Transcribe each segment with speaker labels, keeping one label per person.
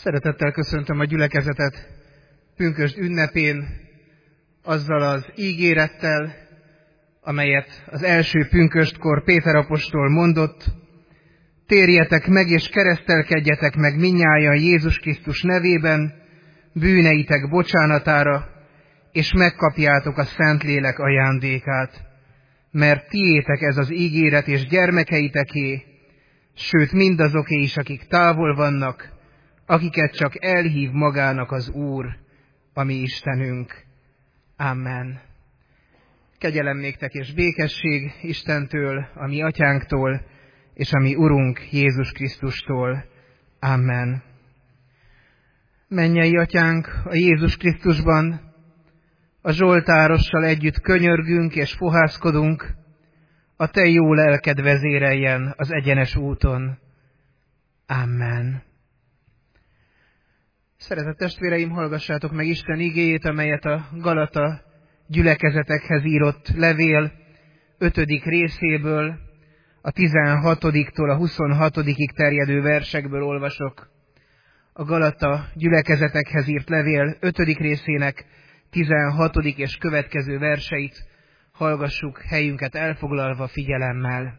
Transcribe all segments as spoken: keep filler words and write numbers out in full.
Speaker 1: Szeretettel köszöntöm a gyülekezetet pünkösd ünnepén, azzal az ígérettel, amelyet az első pünköstkor Péter apostol mondott: térjetek meg és keresztelkedjetek meg mindnyájan Jézus Krisztus nevében, bűneitek bocsánatára, és megkapjátok a Szentlélek ajándékát. Mert tiétek ez az ígéret és gyermekeiteké, sőt mindazoké is, akik távol vannak, akiket csak elhív magának az Úr, a mi Istenünk. Amen. Kegyelem néktek és békesség Istentől, a mi atyánktól, és a mi Urunk Jézus Krisztustól. Amen. Mennyei atyánk, a Jézus Krisztusban a zsoltárossal együtt könyörgünk és fohászkodunk, a te jó lelked vezéreljen az egyenes úton. Amen. Szeretett testvéreim, hallgassátok meg Isten igéjét, amelyet a Galata gyülekezetekhez írott levél ötödik részéből, a tizenhatodiktól a huszonhatodikig terjedő versekből olvasok. A Galata gyülekezetekhez írt levél ötödik részének tizenhatodik és következő verseit hallgassuk helyünket elfoglalva figyelemmel.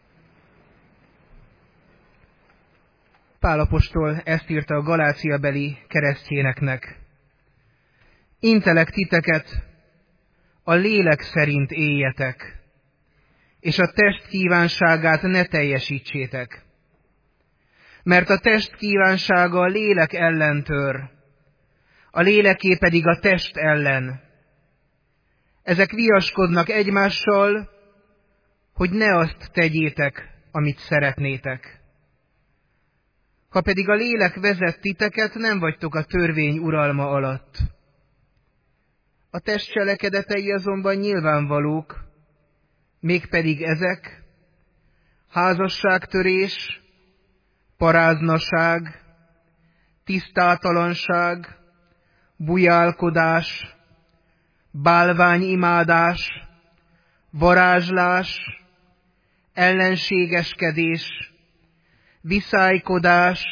Speaker 1: Pál apostol ezt írta a galáciabeli keresztjéneknek: intelek titeket, a lélek szerint éljetek, és a test kívánságát ne teljesítsétek. Mert a test kívánsága a lélek ellen tör, a léleké pedig a test ellen. Ezek viaskodnak egymással, hogy ne azt tegyétek, amit szeretnétek. Ha pedig a lélek vezet titeket, nem vagytok a törvény uralma alatt. A test cselekedetei azonban nyilvánvalók, mégpedig ezek: házasságtörés, paráznaság, tisztátalanság, bujálkodás, bálványimádás, varázslás, ellenségeskedés, viszálykodás,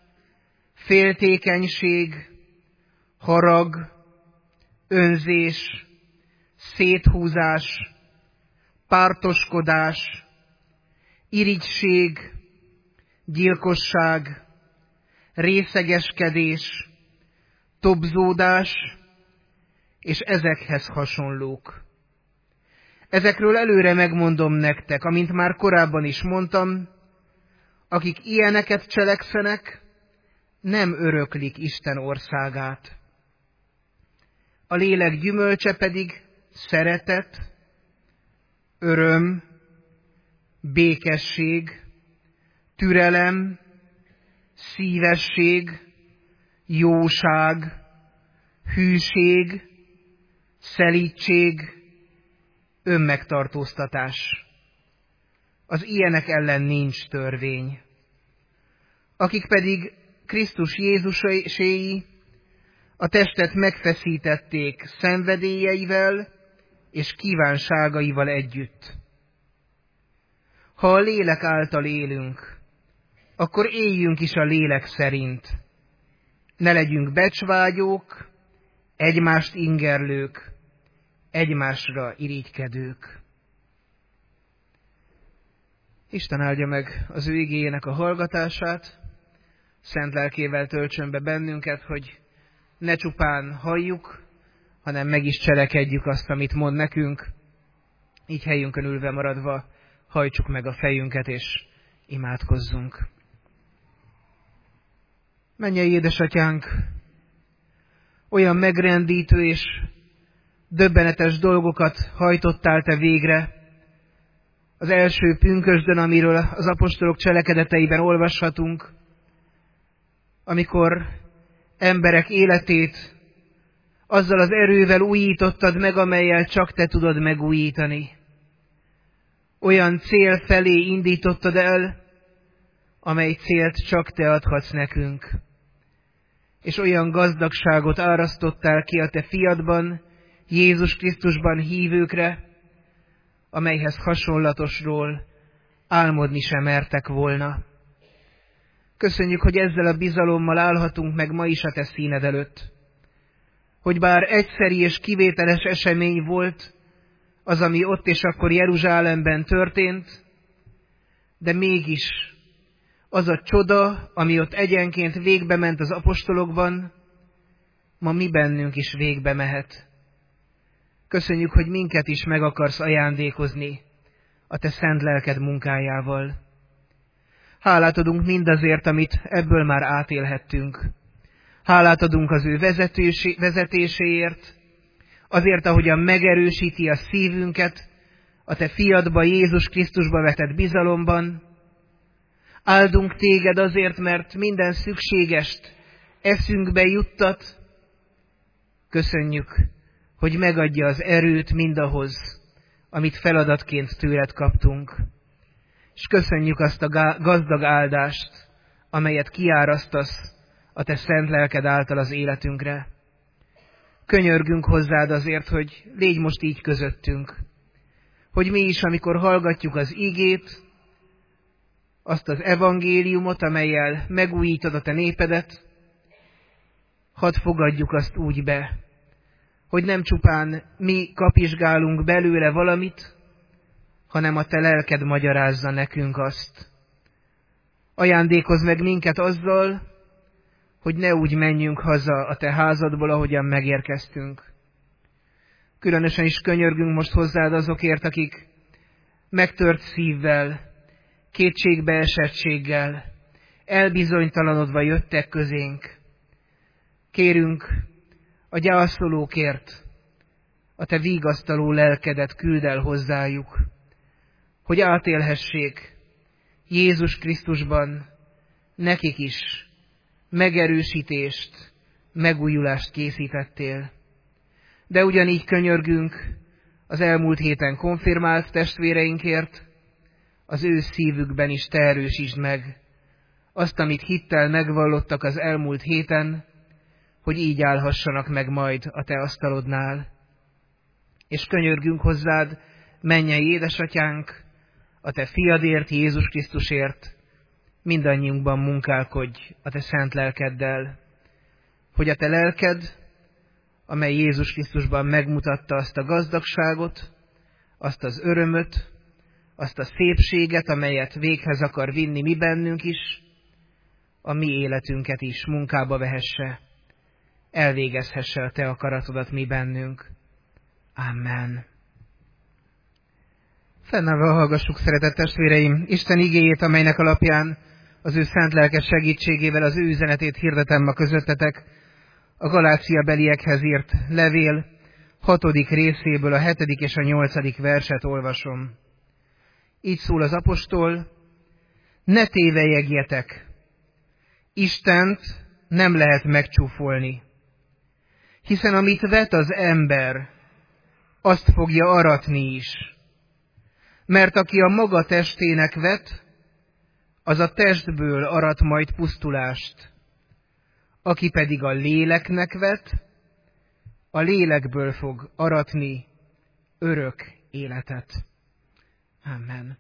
Speaker 1: féltékenység, harag, önzés, széthúzás, pártoskodás, irigység, gyilkosság, részegeskedés, tobzódás, és ezekhez hasonlók. Ezekről előre megmondom nektek, amint már korábban is mondtam, akik ilyeneket cselekszenek, nem öröklik Isten országát. A lélek gyümölcse pedig szeretet, öröm, békesség, türelem, szívesség, jóság, hűség, szelídség, önmegtartóztatás. Az ilyenek ellen nincs törvény. Akik pedig Krisztus Jézuséi, a testet megfeszítették szenvedélyeivel és kívánságaival együtt. Ha a lélek által élünk, akkor éljünk is a lélek szerint. Ne legyünk becsvágyók, egymást ingerlők, egymásra irigykedők. Isten áldja meg az ő igéjének a hallgatását, szent lelkével töltsön be bennünket, hogy ne csupán halljuk, hanem meg is cselekedjük azt, amit mond nekünk. Így helyünkön ülve maradva hajtsuk meg a fejünket, és imádkozzunk. Mennyei édesatyánk, olyan megrendítő és döbbenetes dolgokat hajtottál te végre az első pünkösdön, amiről az apostolok cselekedeteiben olvashatunk, amikor emberek életét azzal az erővel újítottad meg, amellyel csak te tudod megújítani. Olyan cél felé indítottad el, amely célt csak te adhatsz nekünk. És olyan gazdagságot árasztottál ki a te fiadban, Jézus Krisztusban hívőkre, amelyhez hasonlatosról álmodni sem mertek volna. Köszönjük, hogy ezzel a bizalommal állhatunk meg ma is a Te színed előtt. Hogy bár egyszeri és kivételes esemény volt az, ami ott és akkor Jeruzsálemben történt, de mégis az a csoda, ami ott egyenként végbe ment az apostolokban, ma mi bennünk is végbe mehet. Köszönjük, hogy minket is meg akarsz ajándékozni a Te szent lelked munkájával. Hálát adunk mindazért, amit ebből már átélhettünk. Hálát adunk az ő vezetéséért, azért, ahogyan megerősíti a szívünket a Te fiadba, Jézus Krisztusba vetett bizalomban. Áldunk Téged azért, mert minden szükségest eszünkbe juttat. Köszönjük, hogy megadja az erőt mindahhoz, amit feladatként tőled kaptunk. És köszönjük azt a gazdag áldást, amelyet kiárasztasz a Te szent lelked által az életünkre. Könyörgünk hozzád azért, hogy légy most így közöttünk, hogy mi is, amikor hallgatjuk az igét, azt az evangéliumot, amellyel megújítod a Te népedet, hadd fogadjuk azt úgy be, hogy nem csupán mi kapizsgálunk belőle valamit, hanem a Te lelked magyarázza nekünk azt. Ajándékozz meg minket azzal, hogy ne úgy menjünk haza a Te házadból, ahogyan megérkeztünk. Különösen is könyörgünk most hozzád azokért, akik megtört szívvel, kétségbeesettséggel, elbizonytalanodva jöttek közénk. Kérünk a gyászolókért, a Te vigasztaló lelkedet küld el hozzájuk, hogy átélhessék Jézus Krisztusban nekik is megerősítést, megújulást készítettél. De ugyanígy könyörgünk az elmúlt héten konfirmált testvéreinkért, az ő szívükben is Te erősítsd meg azt, amit hittel megvallottak az elmúlt héten, hogy így állhassanak meg majd a Te asztalodnál. És könyörgünk hozzád, mennyei édesatyánk, a Te fiadért, Jézus Krisztusért, mindannyiunkban munkálkodj a Te szent lelkeddel, hogy a Te lelked, amely Jézus Krisztusban megmutatta azt a gazdagságot, azt az örömöt, azt a szépséget, amelyet véghez akar vinni mi bennünk is, a mi életünket is munkába vehesse, elvégezhesse a Te akaratodat mi bennünk. Amen. Fennállva hallgassuk, szeretett testvéreim, Isten igéjét, amelynek alapján az ő szent lelkes segítségével az ő üzenetét hirdetem ma közöttetek, a Galácia beliekhez írt levél hatodik részéből a hetedik és a nyolcadik verset olvasom. Így szól az apostol: ne tévelyegjetek, Istent nem lehet megcsúfolni, hiszen amit vet az ember, azt fogja aratni is. Mert aki a maga testének vet, az a testből arat majd pusztulást. Aki pedig a léleknek vet, a lélekből fog aratni örök életet. Amen.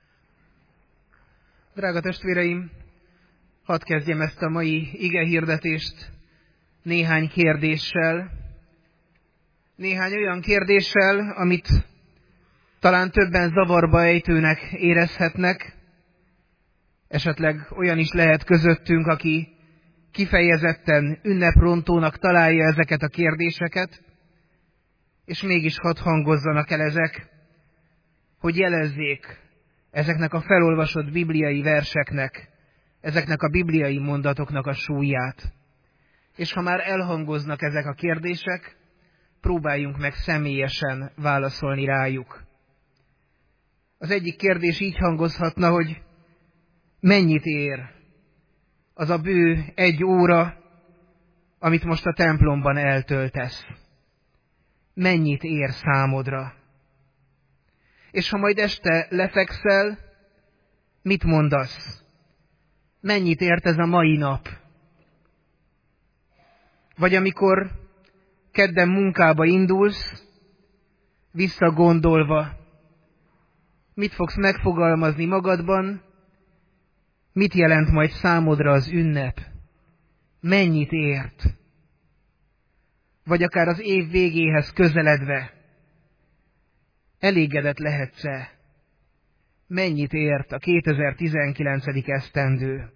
Speaker 1: Drága testvéreim, hadd kezdjem ezt a mai igehirdetést néhány kérdéssel. Néhány olyan kérdéssel, amit talán többen zavarba ejtőnek érezhetnek. Esetleg olyan is lehet közöttünk, aki kifejezetten ünneprontónak találja ezeket a kérdéseket, és mégis hadd hangozzanak el ezek, hogy jelezzék ezeknek a felolvasott bibliai verseknek, ezeknek a bibliai mondatoknak a súlyát. És ha már elhangoznak ezek a kérdések, próbáljunk meg személyesen válaszolni rájuk. Az egyik kérdés így hangozhatna, hogy mennyit ér az a bő egy óra, amit most a templomban eltöltesz? Mennyit ér számodra? És ha majd este lefekszel, mit mondasz? Mennyit ért ez a mai nap? Vagy amikor kedden munkába indulsz, visszagondolva, mit fogsz megfogalmazni magadban? Mit jelent majd számodra az ünnep? Mennyit ért? Vagy akár az év végéhez közeledve elégedett lehetsz-e? Mennyit ért a kétezer-tizenkilencedik esztendő?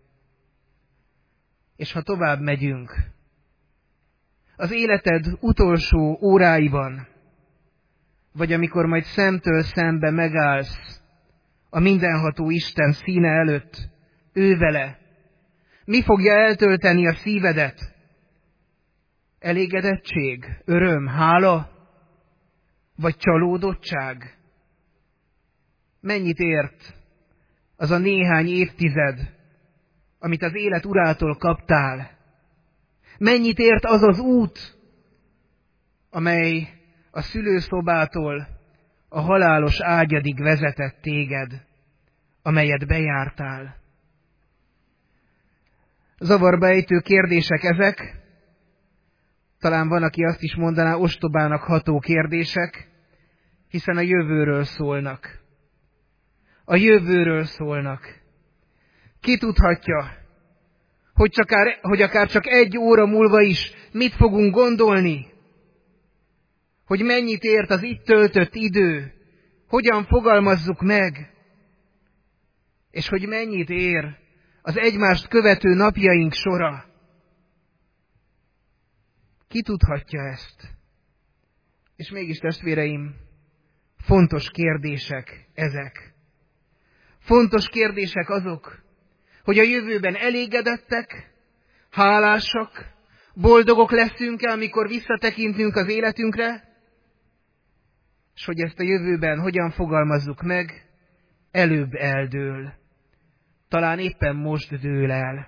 Speaker 1: És ha tovább megyünk, az életed utolsó óráiban, vagy amikor majd szemtől szembe megállsz a mindenható Isten színe előtt, ő vele, mi fogja eltölteni a szívedet? Elégedettség, öröm, hála, vagy csalódottság? Mennyit ért az a néhány évtized, amit az élet urától kaptál? Mennyit ért az az út, amely a szülőszobától a halálos ágyadig vezetett téged, amelyet bejártál? Zavarba ejtő kérdések ezek, talán van, aki azt is mondaná, ostobának ható kérdések, hiszen a jövőről szólnak. A jövőről szólnak. Ki tudhatja, hogy, csak, hogy akár csak egy óra múlva is mit fogunk gondolni? Hogy mennyit ért az itt töltött idő? Hogyan fogalmazzuk meg? És hogy mennyit ér az egymást követő napjaink sora? Ki tudhatja ezt? És mégis, testvéreim, fontos kérdések ezek. Fontos kérdések azok, hogy a jövőben elégedettek, hálásak, boldogok leszünk-e, amikor visszatekintünk az életünkre, és hogy ezt a jövőben hogyan fogalmazzuk meg, előbb eldől. Talán éppen most dől el.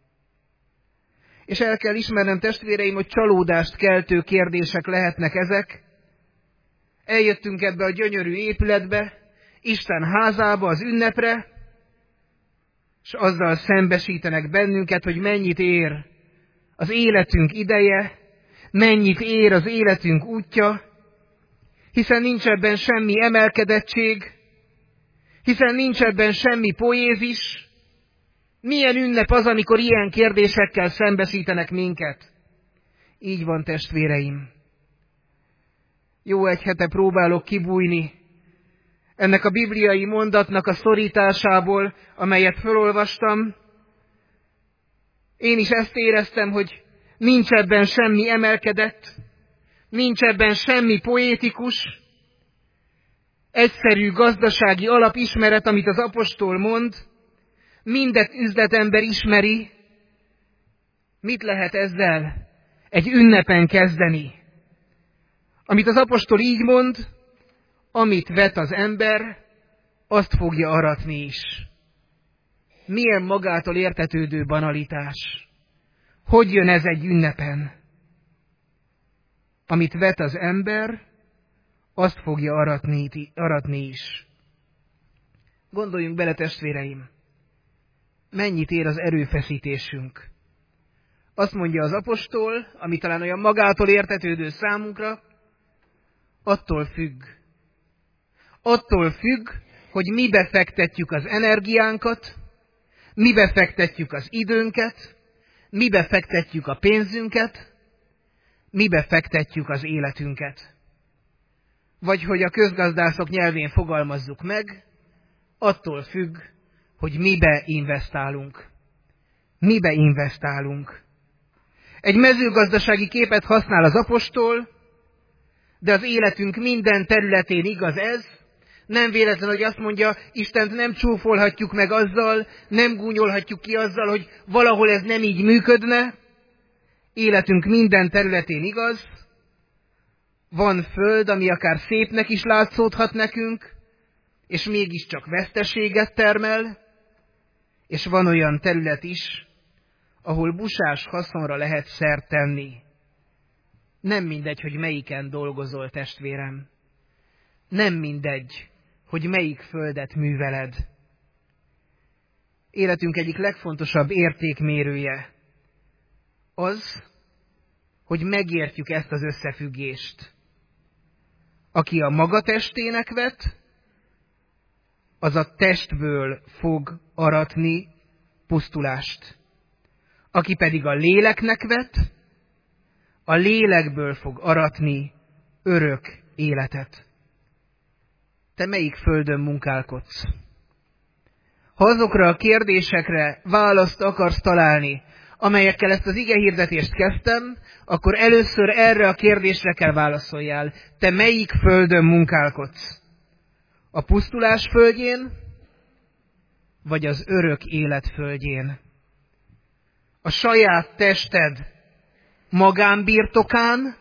Speaker 1: És el kell ismernem, testvéreim, hogy csalódást keltő kérdések lehetnek ezek. Eljöttünk ebbe a gyönyörű épületbe, Isten házába, az ünnepre, és azzal szembesítenek bennünket, hogy mennyit ér az életünk ideje, mennyit ér az életünk útja, hiszen nincs ebben semmi emelkedettség, hiszen nincs ebben semmi poézis. Milyen ünnep az, amikor ilyen kérdésekkel szembesítenek minket? Így van, testvéreim. Jó egy hete próbálok kibújni ennek a bibliai mondatnak a szorításából, amelyet felolvastam. Én is ezt éreztem, hogy nincs ebben semmi emelkedett, nincs ebben semmi poétikus, egyszerű gazdasági alapismeret, amit az apostol mond, minden üzletember ismeri. Mit lehet ezzel egy ünnepen kezdeni? Amit az apostol így mond, amit vet az ember, azt fogja aratni is. Milyen magától értetődő banalitás. Hogy jön ez egy ünnepen? Amit vet az ember, azt fogja aratni, aratni is. Gondoljunk bele, testvéreim, mennyit ér az erőfeszítésünk. Azt mondja az apostol, ami talán olyan magától értetődő számunkra, attól függ. Attól függ, hogy mibe fektetjük az energiánkat, mibe fektetjük az időnket, mibe fektetjük a pénzünket, mibe fektetjük az életünket. Vagy hogy a közgazdászok nyelvén fogalmazzuk meg, attól függ, hogy mibe investálunk. Mibe investálunk. Egy mezőgazdasági képet használ az apostol, de az életünk minden területén igaz ez. Nem véletlen, hogy azt mondja, Istent nem csúfolhatjuk meg azzal, nem gúnyolhatjuk ki azzal, hogy valahol ez nem így működne. Életünk minden területén igaz. Van föld, ami akár szépnek is látszódhat nekünk, és mégiscsak veszteséget termel, és van olyan terület is, ahol busás haszonra lehet szert tenni. Nem mindegy, hogy melyiken dolgozol, testvérem. Nem mindegy, hogy melyik földet műveled. Életünk egyik legfontosabb értékmérője az, hogy megértjük ezt az összefüggést. Aki a maga testének vet, az a testből fog aratni pusztulást. Aki pedig a léleknek vet, a lélekből fog aratni örök életet. Te melyik földön munkálkodsz? Ha azokra a kérdésekre választ akarsz találni, amelyekkel ezt az igehirdetést kezdtem, akkor először erre a kérdésre kell válaszoljál. Te melyik földön munkálkodsz? A pusztulás földjén, vagy az örök élet földjén? A saját tested magánbirtokán,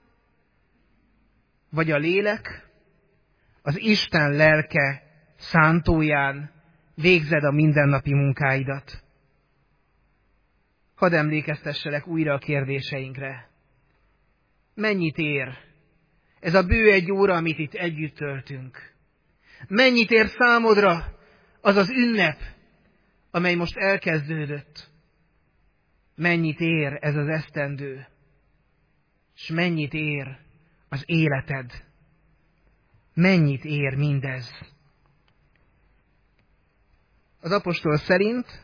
Speaker 1: vagy a lélek, az Isten lelke szántóján végzed a mindennapi munkáidat? Hadd emlékeztesselek újra a kérdéseinkre. Mennyit ér ez a bő egy óra, amit itt együtt töltünk? Mennyit ér számodra az az ünnep, amely most elkezdődött? Mennyit ér ez az esztendő? És mennyit ér az életed? Mennyit ér mindez? Az apostol szerint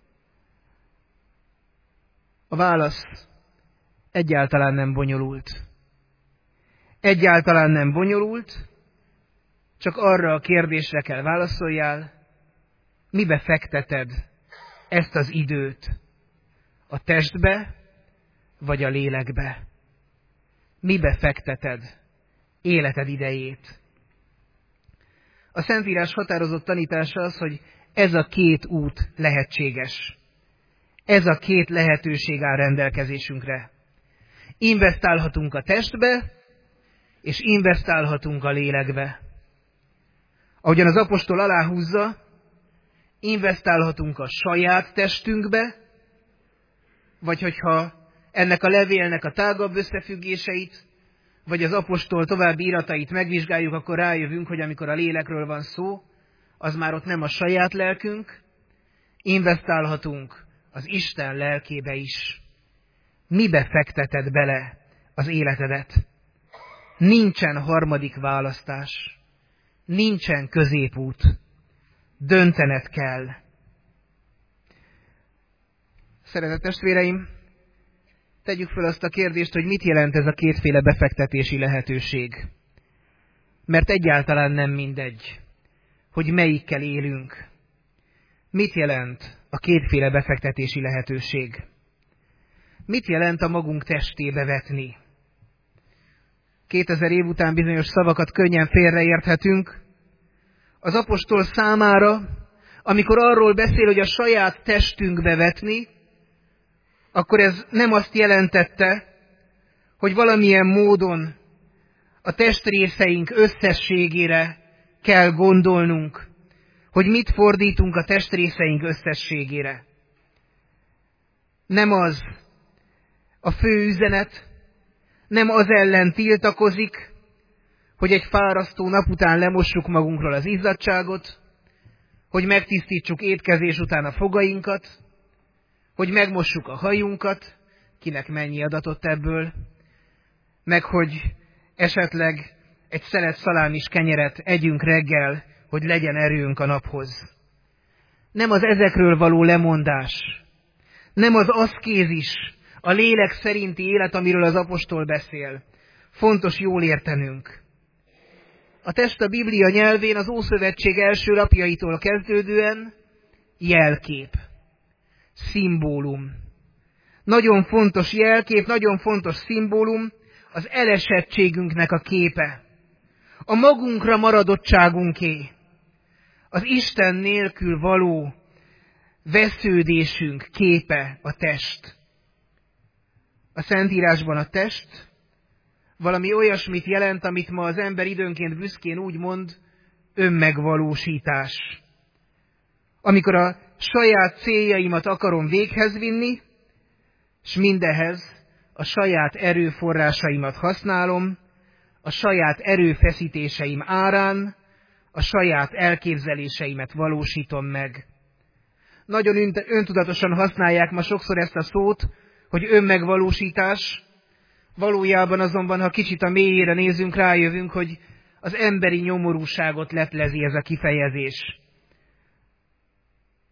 Speaker 1: a válasz egyáltalán nem bonyolult. Egyáltalán nem bonyolult, csak arra a kérdésre kell válaszoljál, mibe fekteted ezt az időt? A testbe, vagy a lélekbe? Mibe fekteted életed idejét? A Szentírás határozott tanítása az, hogy ez a két út lehetséges. Ez a két lehetőség áll rendelkezésünkre. Investálhatunk a testbe, és investálhatunk a lélekbe. Ahogyan az apostol aláhúzza, investálhatunk a saját testünkbe, vagy hogyha ennek a levélnek a tágabb összefüggéseit, vagy az apostol további iratait megvizsgáljuk, akkor rájövünk, hogy amikor a lélekről van szó, az már ott nem a saját lelkünk, investálhatunk az Isten lelkébe is. Mibe fekteted bele az életedet? Nincsen harmadik választás. Nincsen középút. Döntened kell. Szeretett testvéreim, tegyük fel azt a kérdést, hogy mit jelent ez a kétféle befektetési lehetőség. Mert egyáltalán nem mindegy, hogy melyikkel élünk. Mit jelent a kétféle befektetési lehetőség? Mit jelent a magunk testébe vetni? Kétezer év után bizonyos szavakat könnyen félreérthetünk. Az apostol számára, amikor arról beszél, hogy a saját testünkbe vetni, akkor ez nem azt jelentette, hogy valamilyen módon a testrészeink összességére kell gondolnunk, hogy mit fordítunk a testrészeink összességére. Nem az a fő üzenet, nem az ellen tiltakozik, hogy egy fárasztó nap után lemossuk magunkról az izzadtságot, hogy megtisztítsuk étkezés után a fogainkat, hogy megmossuk a hajunkat, kinek mennyi adatott ebből, meg hogy esetleg egy szelet szalámis kenyeret együnk reggel, hogy legyen erőnk a naphoz. Nem az ezekről való lemondás, nem az aszkézis, a lélek szerinti élet, amiről az apostol beszél. Fontos jól értenünk. A test a Biblia nyelvén az Ószövetség első lapjaitól kezdődően jelkép, szimbólum. Nagyon fontos jelkép, nagyon fontos szimbólum az elesettségünknek a képe. A magunkra maradottságunké. Az Isten nélkül való vesződésünk képe a test. A Szentírásban a test valami olyasmit jelent, amit ma az ember időnként büszkén úgy mond, önmegvalósítás. Amikor a saját céljaimat akarom véghez vinni, és mindehez a saját erőforrásaimat használom, a saját erőfeszítéseim árán, a saját elképzeléseimet valósítom meg. Nagyon öntudatosan használják ma sokszor ezt a szót, hogy önmegvalósítás, valójában azonban, ha kicsit a mélyére nézünk, rájövünk, hogy az emberi nyomorúságot leplezi ez a kifejezés.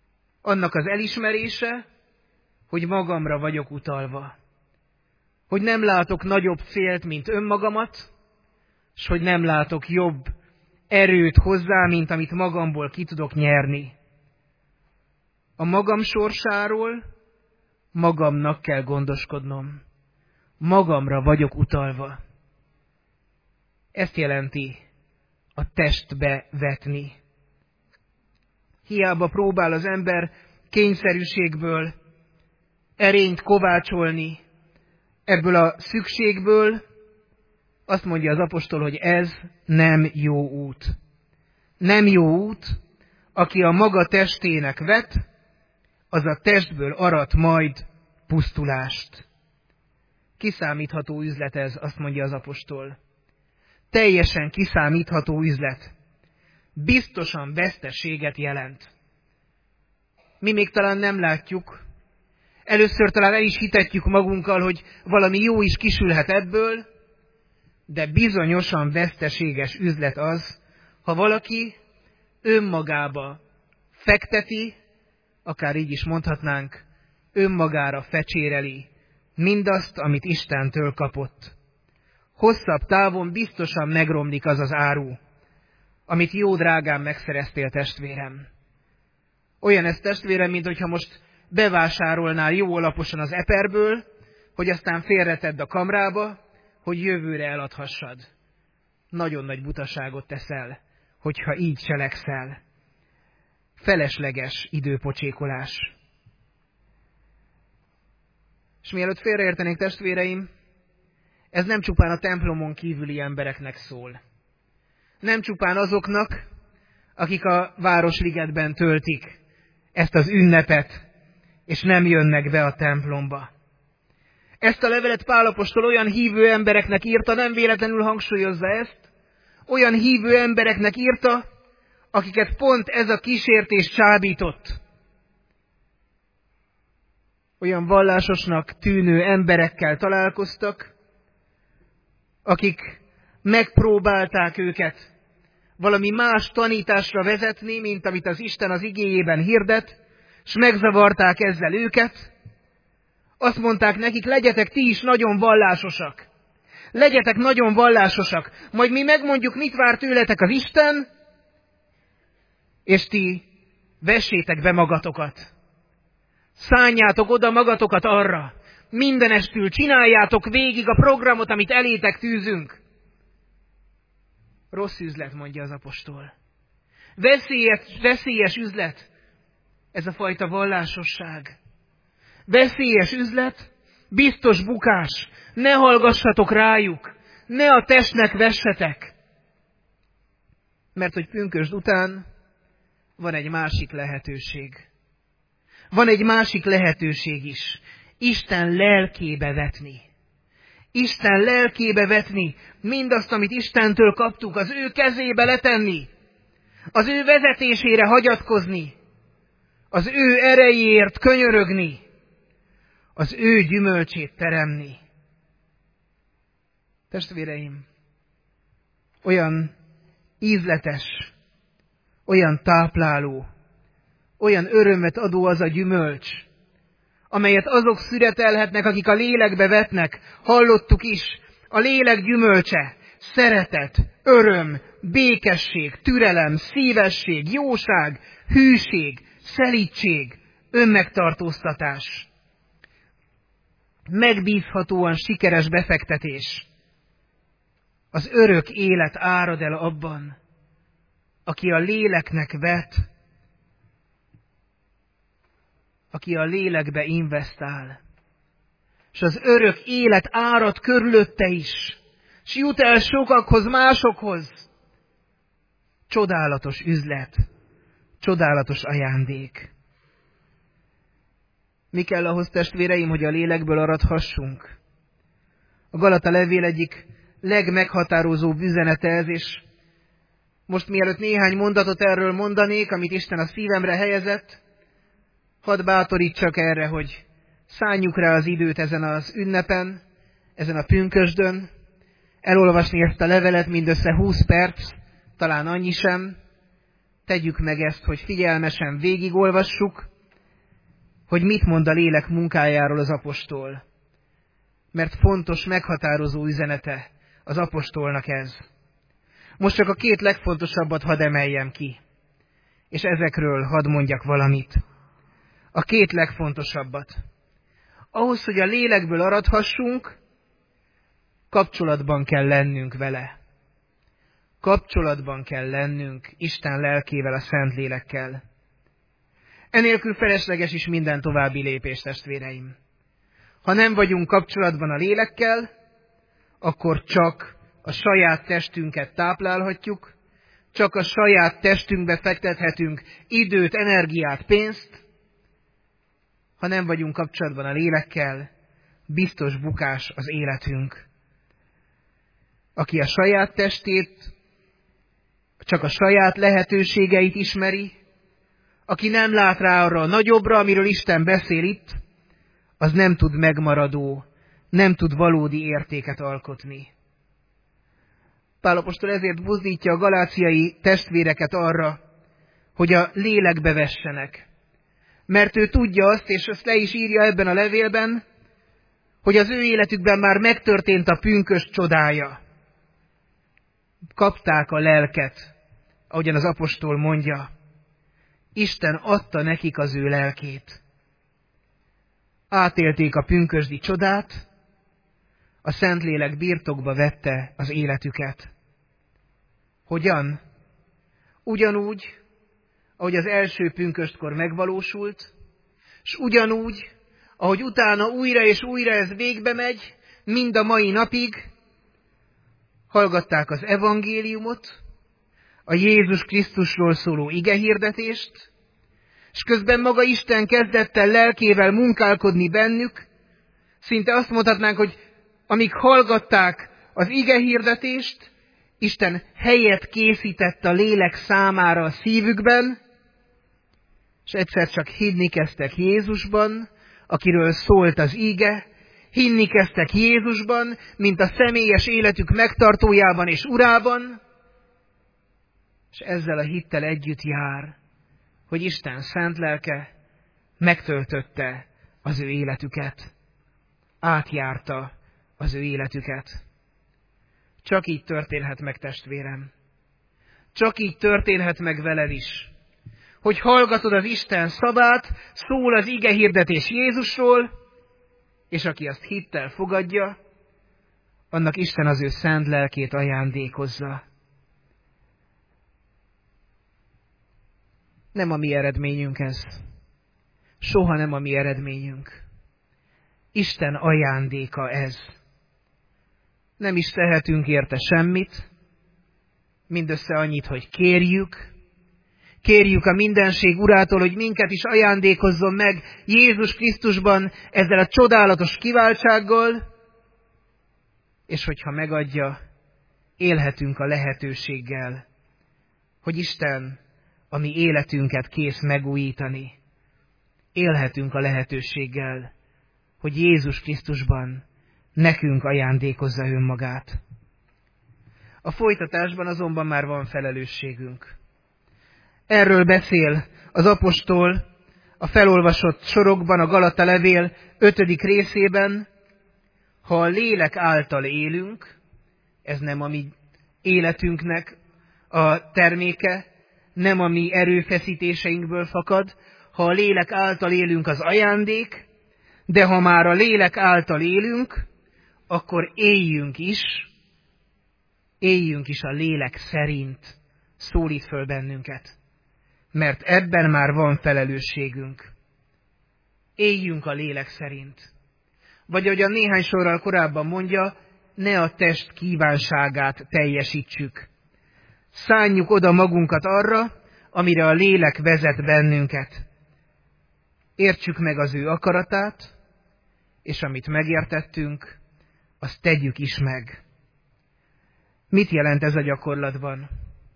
Speaker 1: Annak az elismerése, hogy magamra vagyok utalva. Hogy nem látok nagyobb célt, mint önmagamat, és hogy nem látok jobb erőt hozzá, mint amit magamból ki tudok nyerni. A magam sorsáról magamnak kell gondoskodnom. Magamra vagyok utalva. Ezt jelenti a testbe vetni. Hiába próbál az ember kényszerűségből erényt kovácsolni ebből a szükségből, azt mondja az apostol, hogy ez nem jó út. Nem jó út, aki a maga testének vet, az a testből arat majd pusztulást. Kiszámítható üzlet ez, azt mondja az apostol. Teljesen kiszámítható üzlet. Biztosan veszteséget jelent. Mi még talán nem látjuk. Először talán el is hitetjük magunkkal, hogy valami jó is kisülhet ebből, de bizonyosan veszteséges üzlet az, ha valaki önmagába fekteti, akár így is mondhatnánk, önmagára fecséreli mindazt, amit Istentől kapott. Hosszabb távon biztosan megromlik az az áru, amit jó drágán megszereztél, testvérem. Olyan ez, testvérem, mint hogyha most bevásárolnál jó alaposan az eperből, hogy aztán félretedd a kamrába, hogy jövőre eladhassad. Nagyon nagy butaságot teszel, hogyha így cselekszel. Felesleges időpocsékolás. És mielőtt félreértenék, testvéreim, ez nem csupán a templomon kívüli embereknek szól. Nem csupán azoknak, akik a Városligetben töltik ezt az ünnepet, és nem jönnek be a templomba. Ezt a levelet Pál apostol olyan hívő embereknek írta, nem véletlenül hangsúlyozza ezt, olyan hívő embereknek írta, akiket pont ez a kísértés csábított. Olyan vallásosnak tűnő emberekkel találkoztak, akik megpróbálták őket valami más tanításra vezetni, mint amit az Isten az igéjében hirdet, és megzavarták ezzel őket. Azt mondták nekik, legyetek ti is nagyon vallásosak. Legyetek nagyon vallásosak. Majd mi megmondjuk, mit vár tőletek az Isten, és ti vessétek be magatokat. Szánjátok oda magatokat arra. Mindenestül csináljátok végig a programot, amit elétek tűzünk. Rossz üzlet, mondja az apostol. Veszélyes, veszélyes üzlet ez a fajta vallásosság. Veszélyes üzlet, biztos bukás. Ne hallgassatok rájuk, ne a testnek vessetek. Mert hogy pünkösd után van egy másik lehetőség. Van egy másik lehetőség is. Isten lelkébe vetni. Isten lelkébe vetni mindazt, amit Istentől kaptuk, az ő kezébe letenni. Az ő vezetésére hagyatkozni. Az ő erejéért könyörögni. Az ő gyümölcsét teremni. Testvéreim, olyan ízletes, olyan tápláló, olyan örömet adó az a gyümölcs, amelyet azok szüretelhetnek, akik a lélekbe vetnek. Hallottuk is, a lélek gyümölcse, szeretet, öröm, békesség, türelem, szívesség, jóság, hűség, szelídség, önmegtartóztatás. Megbízhatóan sikeres befektetés. Az örök élet árad el abban, aki a léleknek vet, aki a lélekbe investál. És az örök élet árad körülötte is, és jut el sokakhoz, másokhoz. Csodálatos üzlet, csodálatos ajándék. Mi kell ahhoz, testvéreim, hogy a lélekből aradhassunk? A Galata levél egyik legmeghatározóbb üzenete ez, és most mielőtt néhány mondatot erről mondanék, amit Isten a szívemre helyezett, hadd bátorítsak erre, hogy szánjuk rá az időt ezen az ünnepen, ezen a pünkösdön, elolvasni ezt a levelet mindössze húsz perc, talán annyi sem. Tegyük meg ezt, hogy figyelmesen végigolvassuk, hogy mit mond a lélek munkájáról az apostol. Mert fontos, meghatározó üzenete az apostolnak ez. Most csak a két legfontosabbat hadd emeljem ki, és ezekről hadd mondjak valamit. A két legfontosabbat. Ahhoz, hogy a lélekből aradhassunk, kapcsolatban kell lennünk vele. Kapcsolatban kell lennünk Isten lelkével, a Szentlélekkel. Enélkül felesleges is minden további lépés, testvéreim. Ha nem vagyunk kapcsolatban a lélekkel, akkor csak a saját testünket táplálhatjuk, csak a saját testünkbe fektethetünk időt, energiát, pénzt. Ha nem vagyunk kapcsolatban a lélekkel, biztos bukás az életünk. Aki a saját testét, csak a saját lehetőségeit ismeri, aki nem lát rá arra a nagyobbra, amiről Isten beszél itt, az nem tud megmaradó, nem tud valódi értéket alkotni. Pál apostol ezért buzdítja a galáciai testvéreket arra, hogy a lélekbe vessenek. Mert ő tudja azt, és azt le is írja ebben a levélben, hogy az ő életükben már megtörtént a pünkösd csodája. Kapták a lelket, ahogyan az apostol mondja. Isten adta nekik az ő lelkét. Átélték a pünkösdi csodát, a Szentlélek birtokba vette az életüket. Hogyan? Ugyanúgy, ahogy az első pünköstkor megvalósult, és ugyanúgy, ahogy utána újra és újra ez végbe megy, mind a mai napig, hallgatták az evangéliumot, a Jézus Krisztusról szóló igehirdetést, és közben maga Isten kezdett el lelkével munkálkodni bennük, szinte azt mondhatnánk, hogy amíg hallgatták az igehirdetést, Isten helyet készített a lélek számára a szívükben, és egyszer csak hinni kezdtek Jézusban, akiről szólt az ige, hinni kezdtek Jézusban, mint a személyes életük megtartójában és urában, és ezzel a hittel együtt jár, hogy Isten szent lelke megtöltötte az ő életüket, átjárta az ő életüket. Csak így történhet meg, testvérem. Csak így történhet meg veled is. Hogy hallgatod az Isten szavát, szól az igehirdetés Jézusról, és aki azt hittel fogadja, annak Isten az ő szent lelkét ajándékozza. Nem a mi eredményünk ez. Soha nem a mi eredményünk. Isten ajándéka ez. Nem is tehetünk érte semmit, mindössze annyit, hogy kérjük. Kérjük a mindenség Urától, hogy minket is ajándékozzon meg Jézus Krisztusban ezzel a csodálatos kiváltsággal, és hogyha megadja, élhetünk a lehetőséggel, hogy Isten a mi életünket kész megújítani. Élhetünk a lehetőséggel, hogy Jézus Krisztusban nekünk ajándékozza önmagát. A folytatásban azonban már van felelősségünk. Erről beszél az apostol a felolvasott sorokban, a Galata levél ötödik részében, ha a lélek által élünk, ez nem a mi életünknek a terméke, nem a mi erőfeszítéseinkből fakad, ha a lélek által élünk, az ajándék, de ha már a lélek által élünk, akkor éljünk is, éljünk is a lélek szerint, szólít föl bennünket. Mert ebben már van felelősségünk. Éljünk a lélek szerint. Vagy ahogy a néhány sorral korábban mondja, ne a test kívánságát teljesítsük. Szánjuk oda magunkat arra, amire a lélek vezet bennünket. Értsük meg az ő akaratát, és amit megértettünk, azt tegyük is meg. Mit jelent ez a gyakorlatban?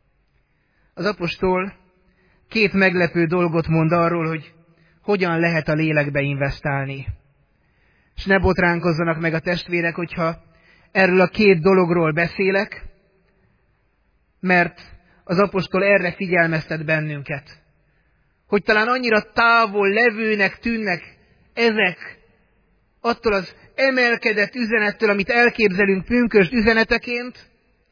Speaker 1: Az apostol két meglepő dolgot mond arról, hogy hogyan lehet a lélekbe investálni. És ne botránkozzanak meg a testvérek, hogyha erről a két dologról beszélek, mert az apostol erre figyelmeztet bennünket, hogy talán annyira távol levőnek tűnnek ezek attól az emelkedett üzenettől, amit elképzelünk pünkösd üzeneteként,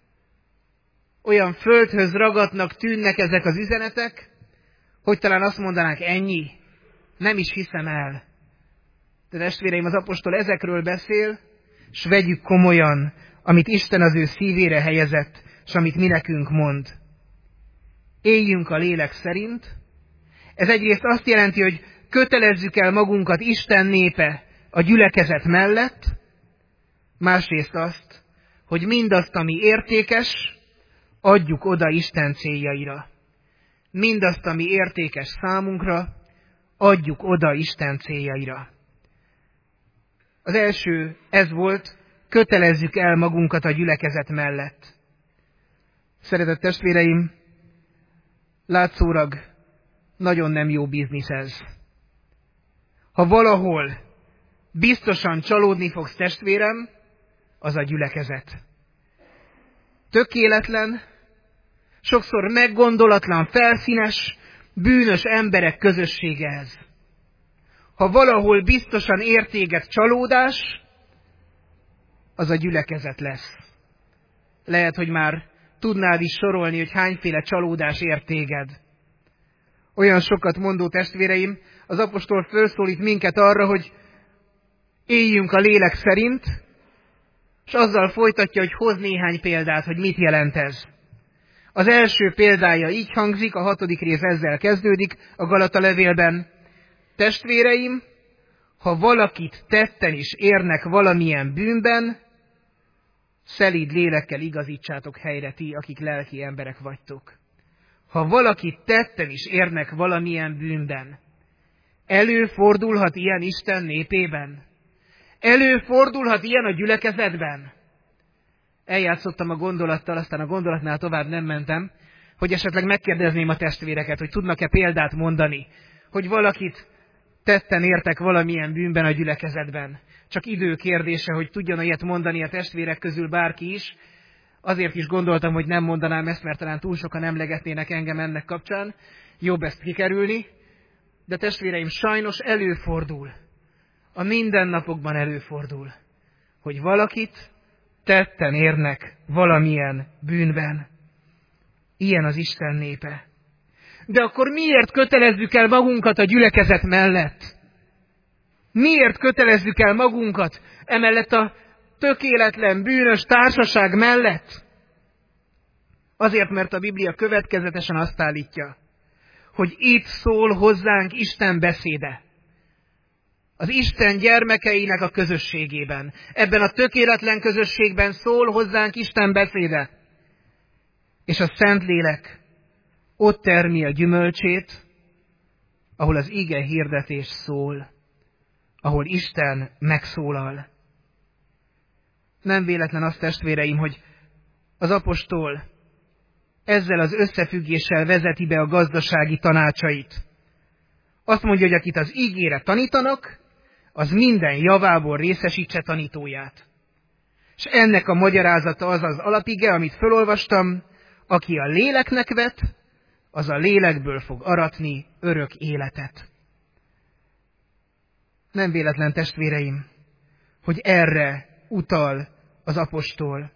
Speaker 1: olyan földhöz ragadtnak tűnnek ezek az üzenetek, hogy talán azt mondanánk, ennyi, nem is hiszem el. De testvéreim, az apostol ezekről beszél, s vegyük komolyan, amit Isten az ő szívére helyezett, s amit mi nekünk mond. Éljünk a lélek szerint. Ez egyrészt azt jelenti, hogy kötelezzük el magunkat Isten népe a gyülekezet mellett, másrészt azt, hogy mindazt, ami értékes, adjuk oda Isten céljaira. Mindazt, ami értékes számunkra, adjuk oda Isten céljaira. Az első ez volt, kötelezzük el magunkat a gyülekezet mellett. Szeretett testvéreim, látszólag nagyon nem jó biznisz ez. Ha valahol biztosan csalódni fogsz, testvérem, az a gyülekezet. Tökéletlen, sokszor meggondolatlan, felszínes, bűnös emberek közössége ez. Ha valahol biztosan ér téged csalódás, az a gyülekezet lesz. Lehet, hogy már tudnád is sorolni, hogy hányféle csalódás ér téged. Olyan sokat mondó testvéreim, az apostol felszólít minket arra, hogy éljünk a lélek szerint, és azzal folytatja, hogy hoz néhány példát, hogy mit jelent ez. Az első példája így hangzik, a hatodik rész ezzel kezdődik a Galata levélben. Testvéreim, ha valakit tetten is érnek valamilyen bűnben, szelíd lélekkel igazítsátok helyre ti, akik lelki emberek vagytok. Ha valakit tetten is érnek valamilyen bűnben, előfordulhat ilyen Isten népében? Előfordulhat ilyen a gyülekezetben? Eljátszottam a gondolattal, aztán a gondolatnál tovább nem mentem, hogy esetleg megkérdezném a testvéreket, hogy tudnak-e példát mondani, hogy valakit tetten értek valamilyen bűnben a gyülekezetben. Csak idő kérdése, hogy tudjon ilyet mondani a testvérek közül bárki is. Azért is gondoltam, hogy nem mondanám ezt, mert talán túl sokan emlegetnének engem ennek kapcsán. Jobb ezt kikerülni. De testvéreim, sajnos előfordul. A mindennapokban előfordul, hogy valakit tetten érnek valamilyen bűnben. Ilyen az Isten népe. De akkor miért kötelezzük el magunkat a gyülekezet mellett? Miért kötelezzük el magunkat emellett a tökéletlen, bűnös társaság mellett? Azért, mert a Biblia következetesen azt állítja, hogy itt szól hozzánk Isten beszéde. Az Isten gyermekeinek a közösségében. Ebben a tökéletlen közösségben szól hozzánk Isten beszéde. És a Szentlélek ott termi a gyümölcsét, ahol az ige hirdetés szól, ahol Isten megszólal. Nem véletlen az, testvéreim, hogy az apostol ezzel az összefüggéssel vezeti be a gazdasági tanácsait. Azt mondja, hogy akit az ígére tanítanak, az minden javából részesítse tanítóját. És ennek a magyarázata az az alapige, amit felolvastam, aki a léleknek vet, az a lélekből fog aratni örök életet. Nem véletlen, testvéreim, hogy erre utal az apostol.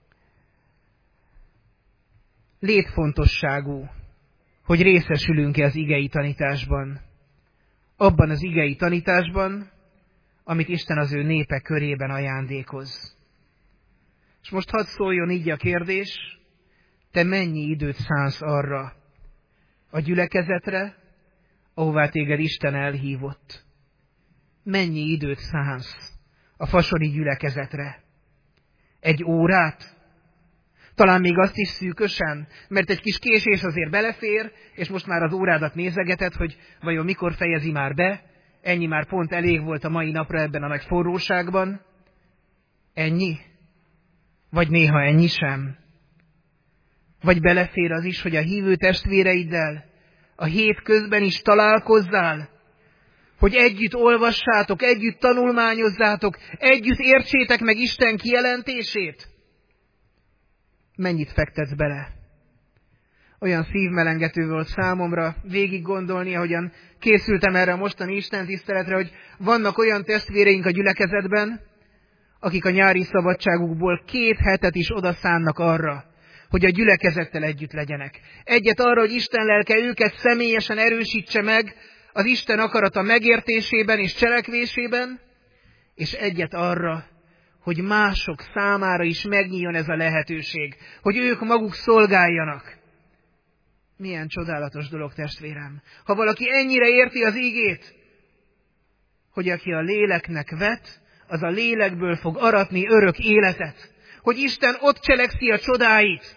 Speaker 1: Létfontosságú, hogy részesülünk-e az igei tanításban. Abban az igei tanításban, amit Isten az ő népe körében ajándékoz. És most hadd szóljon így a kérdés, te mennyi időt szánsz arra, a gyülekezetre, ahová téged Isten elhívott? Mennyi időt szánsz a fasori gyülekezetre? Egy órát? Talán még azt is szűkösen, mert egy kis késés azért belefér, és most már az órádat nézegeted, hogy vajon mikor fejezi már be, ennyi már pont elég volt a mai napra ebben a nagy forróságban. Ennyi? Vagy néha ennyi sem? Vagy belefér az is, hogy a hívő testvéreiddel a hét közben is találkozzál, hogy együtt olvassátok, együtt tanulmányozzátok, együtt értsétek meg Isten kijelentését? Mennyit fektetsz bele? Olyan szívmelengető volt számomra végig gondolni, ahogyan készültem erre a mostani istentiszteletre, hogy vannak olyan testvéreink a gyülekezetben, akik a nyári szabadságukból két hetet is odaszánnak arra, hogy a gyülekezettel együtt legyenek. Egyet arra, hogy Isten lelke őket személyesen erősítse meg az Isten akarata megértésében és cselekvésében, és egyet arra, hogy mások számára is megnyíljon ez a lehetőség, hogy ők maguk szolgáljanak. Milyen csodálatos dolog, testvérem. Ha valaki ennyire érti az ígét, hogy aki a léleknek vet, az a lélekből fog aratni örök életet. Hogy Isten ott cselekszi a csodáit,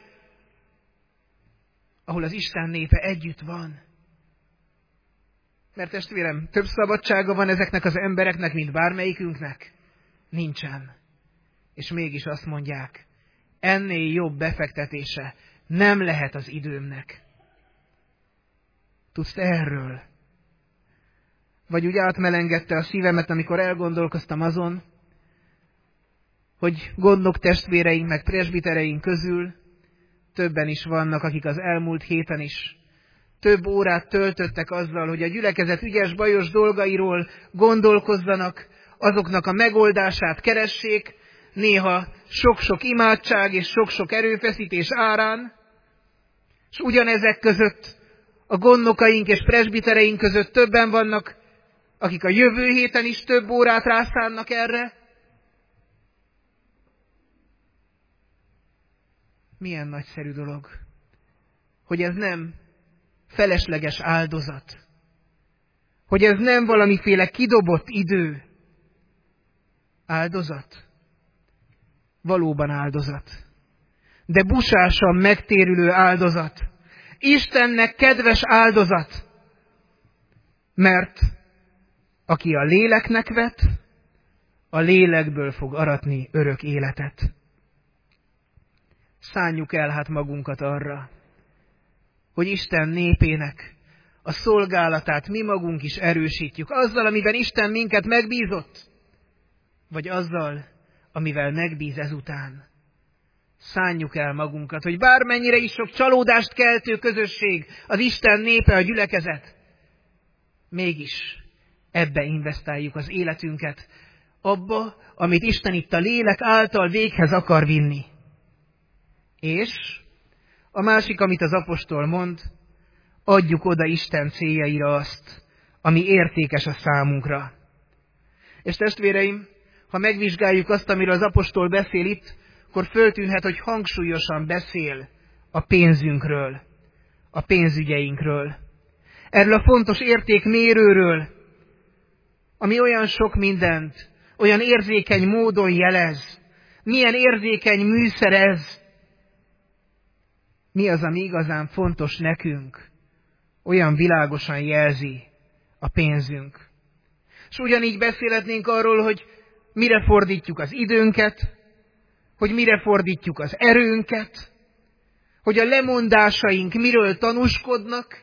Speaker 1: ahol az Isten népe együtt van. Mert testvérem, több szabadsága van ezeknek az embereknek, mint bármelyikünknek? Nincsen. És mégis azt mondják, ennél jobb befektetése nem lehet az időmnek. Tudsz te erről? Vagy úgy átmelengedte a szívemet, amikor elgondolkoztam azon, hogy gondnok testvéreink meg presbitereink közül többen is vannak, akik az elmúlt héten is több órát töltöttek azzal, hogy a gyülekezet ügyes-bajos dolgairól gondolkozzanak, azoknak a megoldását keressék, néha sok-sok imádság és sok-sok erőfeszítés árán, és ugyanezek között, a gondnokaink és presbitereink között többen vannak, akik a jövő héten is több órát rászánnak erre. Milyen nagyszerű dolog, hogy ez nem felesleges áldozat, hogy ez nem valamiféle kidobott idő. Áldozat. Valóban áldozat. De busásan megtérülő áldozat. Istennek kedves áldozat. Mert aki a léleknek vet, a lélekből fog aratni örök életet. Szánjuk el hát magunkat arra, hogy Isten népének a szolgálatát mi magunk is erősítjük, azzal, amiben Isten minket megbízott, vagy azzal, amivel megbíz ezután. Szánjuk el magunkat, hogy bármennyire is sok csalódást keltő közösség az Isten népe, a gyülekezet, mégis ebbe investáljuk az életünket, abba, amit Isten itt a lélek által véghez akar vinni. És a másik, amit az apostol mond, adjuk oda Isten céljaira azt, ami értékes a számunkra. És testvéreim, ha megvizsgáljuk azt, amiről az apostol beszél itt, akkor föltűnhet, hogy hangsúlyosan beszél a pénzünkről, a pénzügyeinkről. Erről a fontos értékmérőről, ami olyan sok mindent, olyan érzékeny módon jelez. Milyen érzékeny műszer ez. Mi az, ami igazán fontos nekünk? Olyan világosan jelzi a pénzünk. És ugyanígy beszélhetnénk arról, hogy mire fordítjuk az időnket, hogy mire fordítjuk az erőnket, hogy a lemondásaink miről tanúskodnak.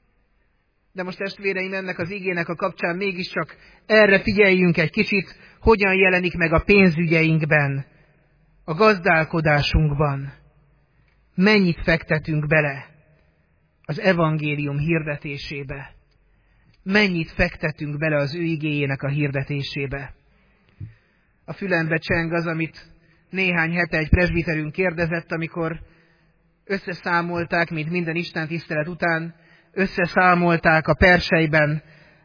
Speaker 1: De most testvéreim, ennek az igének a kapcsán mégiscsak erre figyeljünk egy kicsit, hogyan jelenik meg a pénzügyeinkben, a gazdálkodásunkban. Mennyit fektetünk bele az evangélium hirdetésébe? Mennyit fektetünk bele az ő igéjének a hirdetésébe? A fülembe cseng az, amit néhány hete egy presbiterünk kérdezett, amikor összeszámolták, mint minden istentisztelet után, összeszámolták a perselyben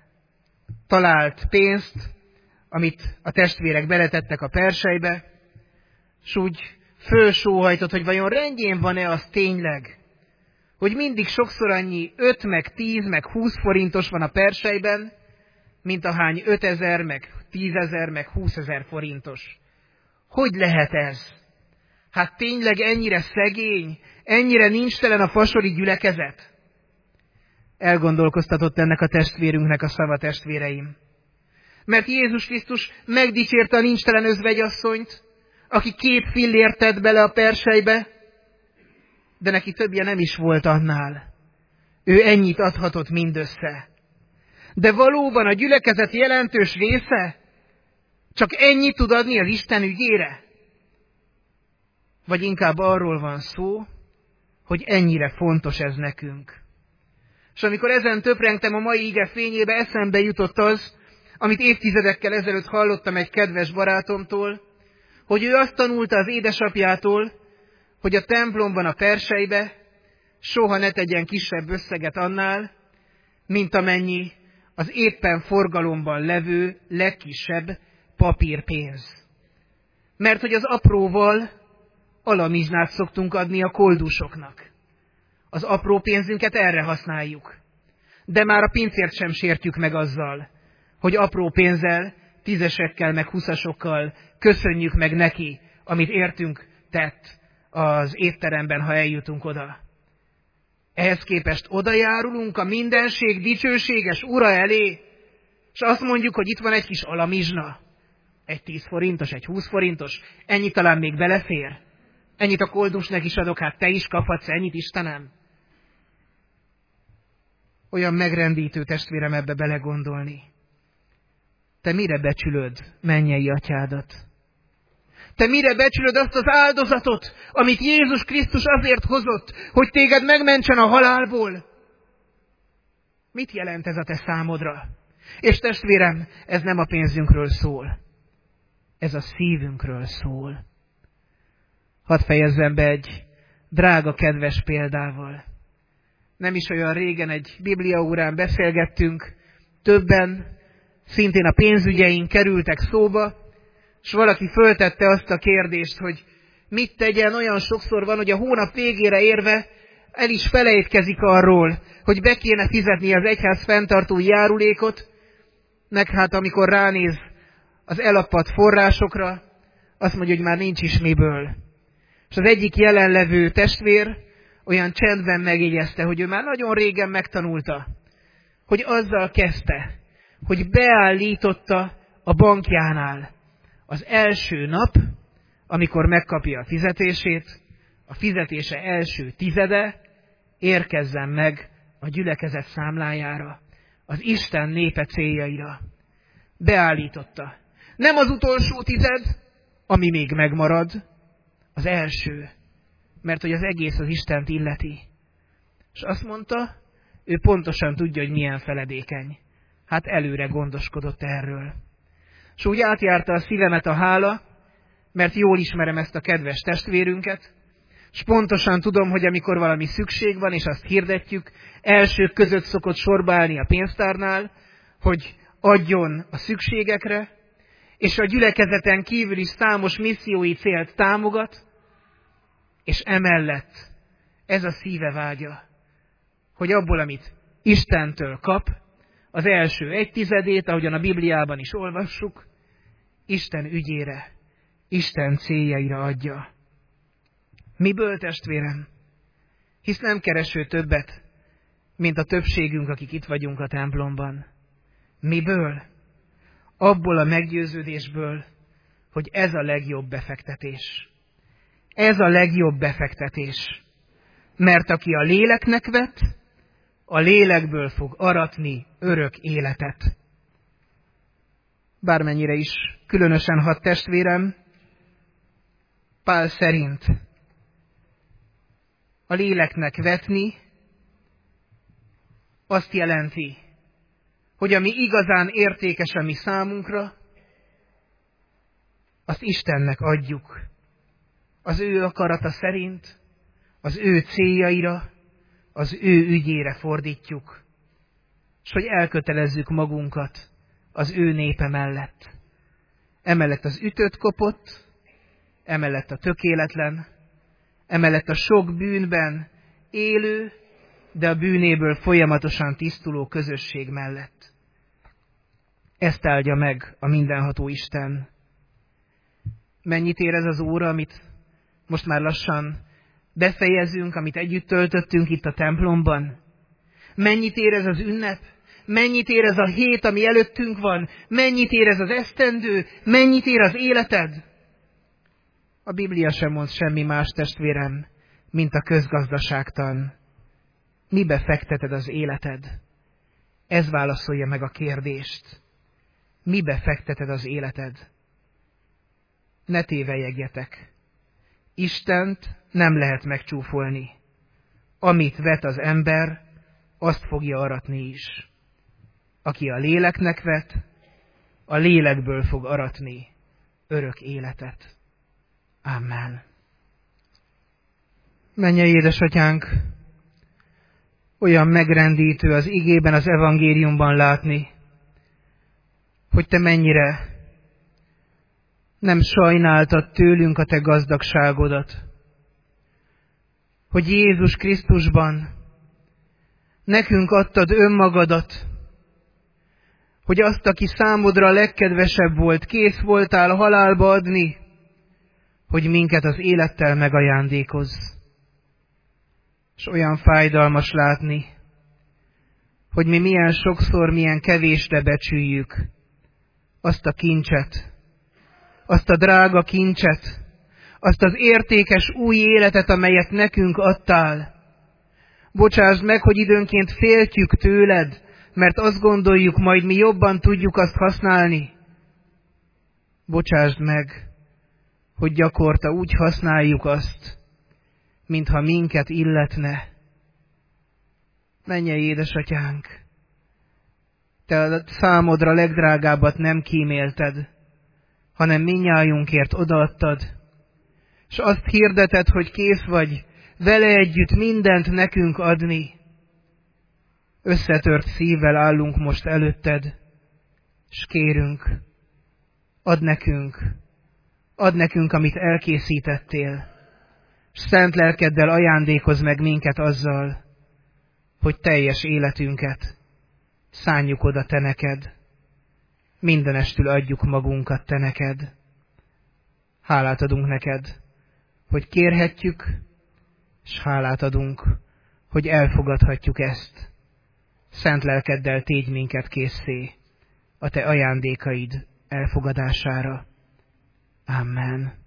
Speaker 1: talált pénzt, amit a testvérek beletettek a perselybe, s úgy fölsóhajtott, hogy vajon rendjén van-e az tényleg, hogy mindig sokszor annyi öt, meg tíz, meg húsz forintos van a perselyben, mint ahány ötezer, meg tízezer, meg húszezer forintos. Hogy lehet ez? Hát tényleg ennyire szegény, ennyire nincstelen a fasori gyülekezet? Elgondolkoztatott ennek a testvérünknek a szava, testvéreim. Mert Jézus Krisztus megdicsérte a nincstelen özvegyasszonyt, aki két fillért tett bele a perselybe, de neki többje nem is volt annál. Ő ennyit adhatott mindössze. De valóban a gyülekezet jelentős része csak ennyit tud adni az Isten ügyére? Vagy inkább arról van szó, hogy ennyire fontos ez nekünk. És amikor ezen töprengtem a mai ige fényébe, eszembe jutott az, amit évtizedekkel ezelőtt hallottam egy kedves barátomtól, hogy ő azt tanulta az édesapjától, hogy a templomban a perseibe soha ne tegyen kisebb összeget annál, mint amennyi az éppen forgalomban levő legkisebb papírpénz. Mert hogy az apróval alamizsnát szoktunk adni a koldusoknak. Az apró pénzünket erre használjuk. De már a pincért sem sértjük meg azzal, hogy apró pénzzel, tízesekkel meg huszasokkal köszönjük meg neki, amit értünk tett az étteremben, ha eljutunk oda. Ehhez képest odajárulunk a mindenség dicsőséges ura elé, és azt mondjuk, hogy itt van egy kis alamizsna, egy tíz forintos, egy húsz forintos, ennyi talán még belefér. Ennyit a koldusnak is adok, hát te is kaphatsz ennyit, Istenem. Olyan megrendítő, testvérem, ebbe belegondolni. Te mire becsülöd mennyei atyádat? Te mire becsülöd azt az áldozatot, amit Jézus Krisztus azért hozott, hogy téged megmentsen a halálból? Mit jelent ez a te számodra? És testvérem, ez nem a pénzünkről szól. Ez a szívünkről szól. Hadd fejezzem be egy drága, kedves példával. Nem is olyan régen egy bibliaórán beszélgettünk, többen, szintén a pénzügyeink kerültek szóba, és valaki föltette azt a kérdést, hogy mit tegyen. Olyan sokszor van, hogy a hónap végére érve el is felejtkezik arról, hogy be kéne fizetni az egyház fenntartói járulékot, meg hát amikor ránéz az elapadt forrásokra, azt mondja, hogy már nincs is miből. És az egyik jelenlevő testvér olyan csendben megjegyezte, hogy ő már nagyon régen megtanulta, hogy azzal kezdte, hogy beállította a bankjánál az első nap, amikor megkapja a fizetését, a fizetése első tizede érkezzen meg a gyülekezet számlájára, az Isten népe céljaira. Beállította. Nem az utolsó tized, ami még megmarad, az első, mert hogy az egész az Istent illeti. És azt mondta, ő pontosan tudja, hogy milyen feledékeny. Hát előre gondoskodott erről. És úgy átjárta a szívemet a hála, mert jól ismerem ezt a kedves testvérünket, és pontosan tudom, hogy amikor valami szükség van, és azt hirdetjük, elsők között szokott sorba állni a pénztárnál, hogy adjon a szükségekre, és a gyülekezeten kívül is számos missziói célt támogat, és emellett ez a szíve vágya, hogy abból, amit Istentől kap, az első egy tizedét, ahogyan a Bibliában is olvassuk, Isten ügyére, Isten céljaira adja. Miből, testvérem? Hisz nem kereső többet, mint a többségünk, akik itt vagyunk a templomban. Miből? Abból a meggyőződésből, hogy ez a legjobb befektetés. Ez a legjobb befektetés. Mert aki a léleknek vet, a lélekből fog aratni örök életet. Bármennyire is különösen hat testvérem, Pál szerint a léleknek vetni azt jelenti, hogy ami igazán értékes a mi számunkra, azt Istennek adjuk. Az ő akarata szerint, az ő céljaira, az ő ügyére fordítjuk, és hogy elkötelezzük magunkat az ő népe mellett. Emellett az ütött kopott, emellett a tökéletlen, emellett a sok bűnben élő, de a bűnéből folyamatosan tisztuló közösség mellett. Ezt áldja meg a mindenható Isten. Mennyit ér ez az óra, amit most már lassan befejezünk, amit együtt töltöttünk itt a templomban? Mennyit ér ez az ünnep? Mennyit ér ez a hét, ami előttünk van? Mennyit ér ez az esztendő? Mennyit ér az életed? A Biblia sem mond semmi más, testvérem, mint a közgazdaságtan. Mibe fekteted az életed? Ez válaszolja meg a kérdést. Mibe fekteted az életed? Ne tévelyegjetek. Istent nem lehet megcsúfolni. amit vet az ember, azt fogja aratni is. Aki a léleknek vet, a lélekből fog aratni örök életet. Amen. Mennyei édesatyánk, olyan megrendítő az igében, az evangéliumban látni, hogy te mennyire nem sajnáltad tőlünk a te gazdagságodat, hogy Jézus Krisztusban nekünk adtad önmagadat, hogy azt, aki számodra a legkedvesebb volt, kész voltál halálba adni, hogy minket az élettel megajándékozz. És olyan fájdalmas látni, hogy mi milyen sokszor, milyen kevésre becsüljük azt a kincset, azt a drága kincset, azt az értékes új életet, amelyet nekünk adtál. Bocsásd meg, hogy időnként féltjük tőled, mert azt gondoljuk, majd mi jobban tudjuk azt használni. Bocsásd meg, hogy gyakorta úgy használjuk azt, mintha minket illetne. Mennyei édesatyánk, te a számodra legdrágábbat nem kímélted, hanem mindnyájunkért odaadtad, és azt hirdeted, hogy kész vagy vele együtt mindent nekünk adni. Összetört szívvel állunk most előtted, és kérünk, add nekünk, add nekünk, amit elkészítettél, és szent lelkeddel ajándékozz meg minket azzal, hogy teljes életünket szánjuk oda te neked, mindenestül adjuk magunkat te neked. Hálát adunk neked, hogy kérhetjük, és hálát adunk, hogy elfogadhatjuk ezt. Szent lelkeddel tégy minket készé a te ajándékaid elfogadására. Amen.